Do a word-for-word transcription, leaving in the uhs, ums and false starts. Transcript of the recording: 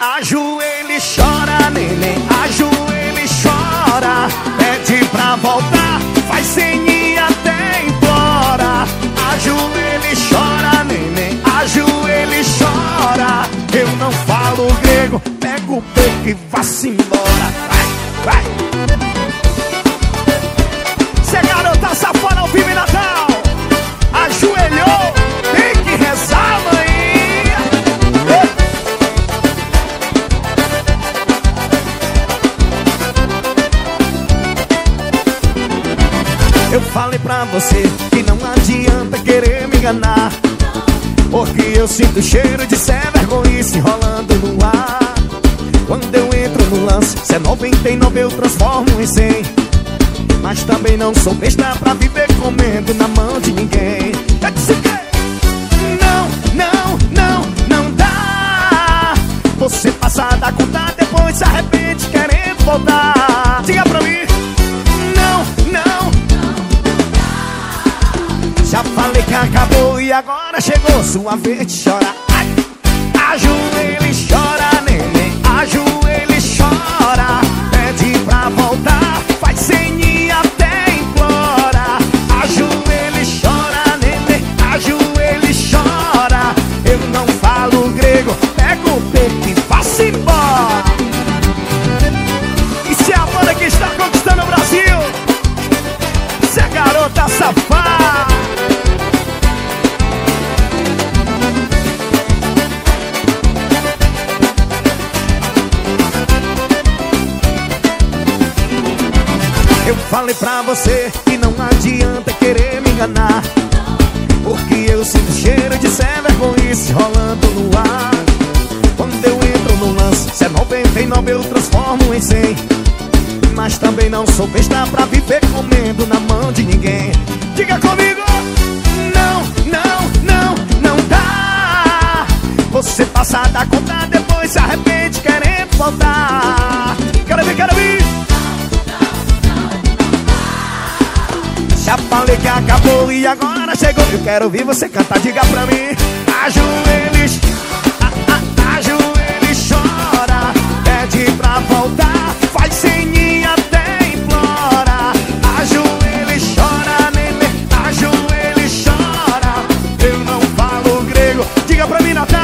Ajoelha e chora, neném, ajoelha e chora. Pede pra voltar, faz ceninha até implora. Ajoelha e chora, neném, ajoelha e chora. Eu não falo grego, pega o beco e vá-se embora. Vai, vai. Cê é garota safada ao vivo em Natal. Ajoelhou, tem que rezar, mãe. Eu falei pra você que não adianta querer me enganar, porque eu sinto o cheiro de sem vergonhice rolando no ar. Quando eu entro no lance, se é noventa e nove eu transformo em cem. Mas também não sou besta pra viver comendo na mão de ninguém. Eu disse que não, não, não, não dá. Você passa da conta, depois se arrepende querendo voltar. Diga pra mim. Não, não. Já falei que acabou e agora chegou sua vez de chorar. Ai. Ajoelha e chora, neném, ajoelha e chora. Pede pra voltar, faz ceninha até implora. Ajoelha e chora, neném, ajoelha e chora. Eu não falo grego, pega o peito e vá-se embora. E se é a banda que está conquistando o Brasil, se é garota safada. Eu falei pra você que não adianta querer me enganar, porque eu sinto cheiro de sem vergonhice rolando no ar. Quando eu entro no lance, se é noventa e nove eu transformo em cem. Mas também não sou besta pra viver comendo na mão de ninguém. Diga comigo. Não, não, não, não dá. Você passa da conta, depois se arrepende querendo voltar. Quero ver, quero ver. Já falei que acabou e agora chegou. Eu quero ouvir você cantar, diga pra mim. Ajoelha e chora, ajoelha e chora. Pede pra voltar, faz ceninha até implora. Ajoelha e chora, neném, ajoelha e chora. Eu não falo grego, diga pra mim, Natal.